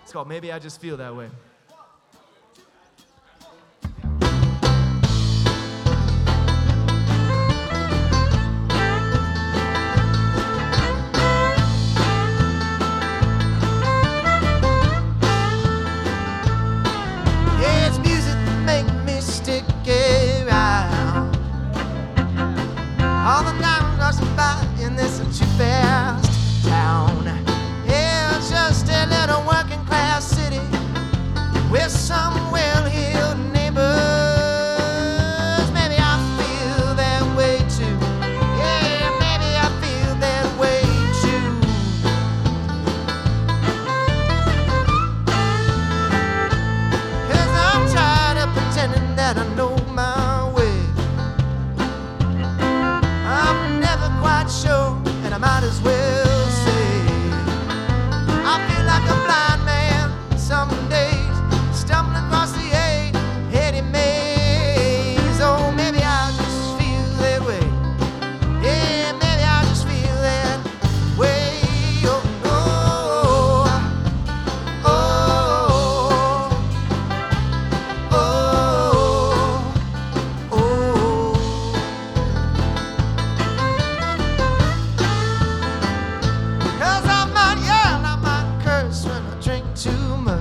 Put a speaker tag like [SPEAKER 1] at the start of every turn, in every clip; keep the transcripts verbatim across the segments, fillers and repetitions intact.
[SPEAKER 1] It's called Maybe I Just Feel That Way.
[SPEAKER 2] Yeah, it's music that make me stick around. All the night rushing by in this too fast town. Yeah, it's just a little working class city with some well-heeled neighbors. Maybe I feel that way too. Yeah, maybe I feel that way too. Cause I'm tired of pretending that I know my way. I'm never quite sure, and I might as well say I feel like a blind man some days, stumbling across the eight-headed maze. Oh, maybe I just feel that way. Yeah, maybe I just feel that way. Oh, oh, oh, oh, oh. Cause I might yell, I might curse when I drink too much.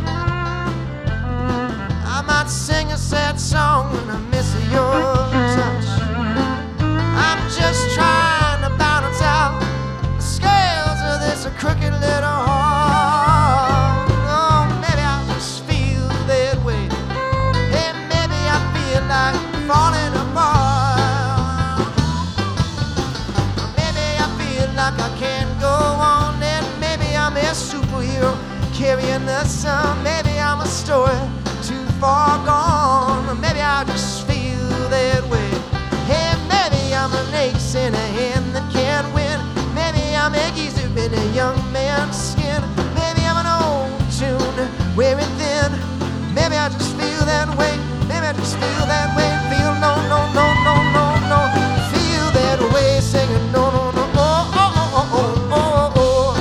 [SPEAKER 2] I might sing a sad song when I miss your touch. I'm just trying to balance out the scales of this crooked little heart. Oh, maybe I just feel that way. Hey, maybe I feel like falling apart. Maybe I feel like I can't go on, and maybe I'm a superhero carrying the sun. Maybe I'm a story too far gone. Maybe I just feel that way. Hey, maybe I'm an ace in a hand that can't win. Maybe I'm a geezer in a young man's skin. Maybe I'm an old tune wearing thin. Maybe I just feel that way. Maybe I just feel that way. Feel no, no, no, no, no, no. Feel that way, singing no, no, no. Oh, oh, oh, oh, oh, oh, oh.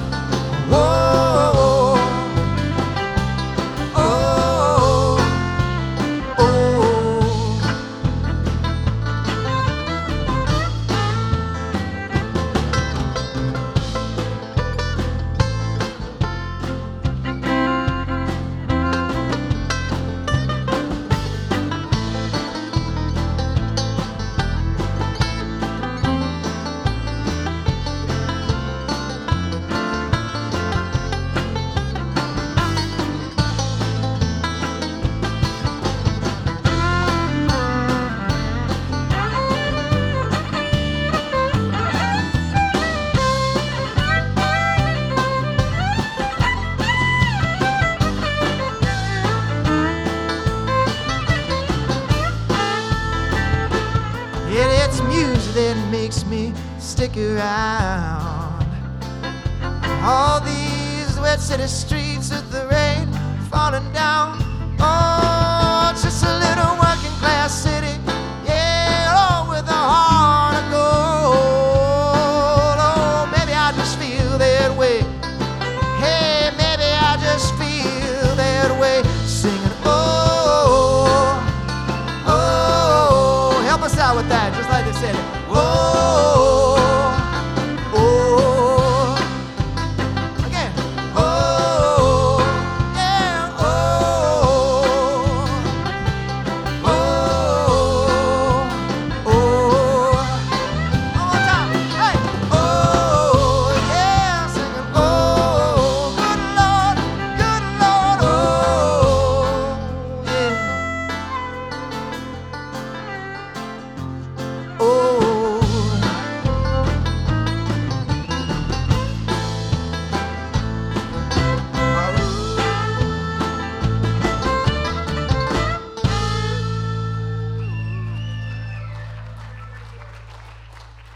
[SPEAKER 2] Whoa, oh, oh. Yeah, it's music that makes me stick around. All these wet city streets with the rain falling down. Oh, it's just a little working class city. Yeah, oh, with a heart of gold. Oh, maybe I just feel that way. Hey, maybe I just feel that way. Singing, oh, oh, help us out with that, just like they said it.